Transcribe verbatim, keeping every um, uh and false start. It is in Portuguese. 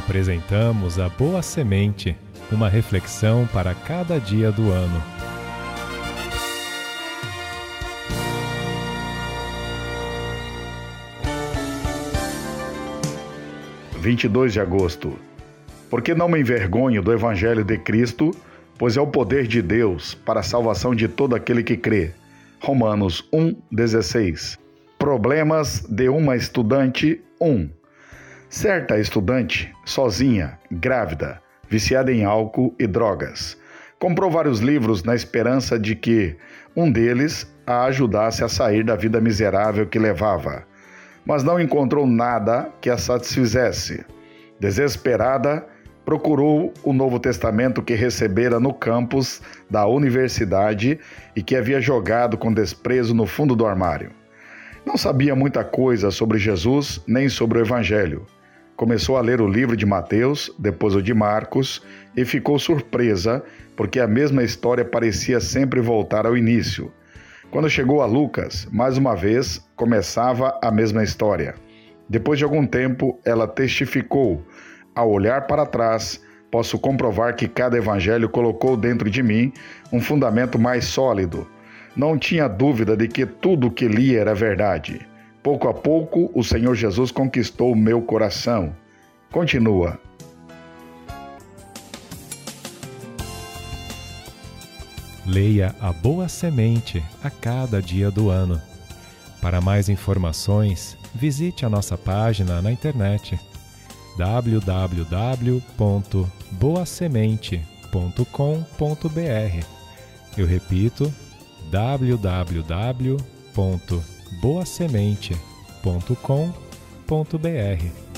Apresentamos a Boa Semente, uma reflexão para cada dia do ano. vinte e dois de agosto. Porque não me envergonho do Evangelho de Cristo, pois é o poder de Deus para a salvação de todo aquele que crê. Romanos um, dezesseis. Problemas de uma estudante um. Certa estudante, sozinha, grávida, viciada em álcool e drogas, comprou vários livros na esperança de que um deles a ajudasse a sair da vida miserável que levava, mas não encontrou nada que a satisfizesse. Desesperada, procurou o Novo Testamento que recebera no campus da universidade e que havia jogado com desprezo no fundo do armário. Não sabia muita coisa sobre Jesus nem sobre o Evangelho. Começou a ler o livro de Mateus, depois o de Marcos, e ficou surpresa porque a mesma história parecia sempre voltar ao início. Quando chegou a Lucas, mais uma vez, começava a mesma história. Depois de algum tempo, ela testificou: ao olhar para trás, posso comprovar que cada evangelho colocou dentro de mim um fundamento mais sólido. Não tinha dúvida de que tudo o que li era verdade. Pouco a pouco, o Senhor Jesus conquistou o meu coração. Continua. Leia a Boa Semente a cada dia do ano. Para mais informações, visite a nossa página na internet w w w ponto boa semente ponto com ponto b r. Eu repito, w w w ponto boa semente ponto com ponto b r.